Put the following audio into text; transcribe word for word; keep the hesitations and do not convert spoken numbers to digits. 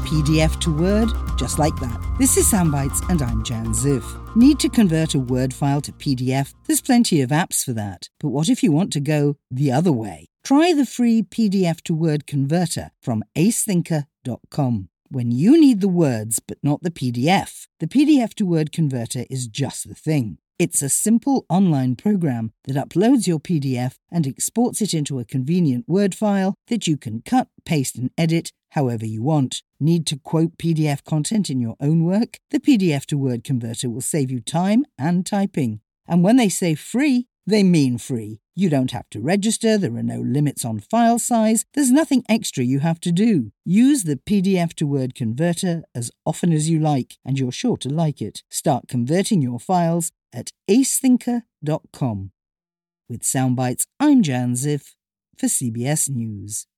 P D F to Word? Just like that. This is Soundbites and I'm Jan Ziff. Need to convert a Word file to P D F? There's plenty of apps for that. But what if you want to go the other way? Try the free P D F to Word converter from ace thinker dot com. When you need the words but not the P D F, the P D F to Word converter is just the thing. It's a simple online program that uploads your P D F and exports it into a convenient Word file that you can cut, paste and edit however you want. Need to quote P D F content in your own work? The P D F to Word converter will save you time and typing. And when they say free, they mean free. You don't have to register, there are no limits on file size, there's nothing extra you have to do. Use the P D F to Word converter as often as you like, and you're sure to like it. Start converting your files at ace thinker dot com. With Soundbites, I'm Jan Ziff for C B S News.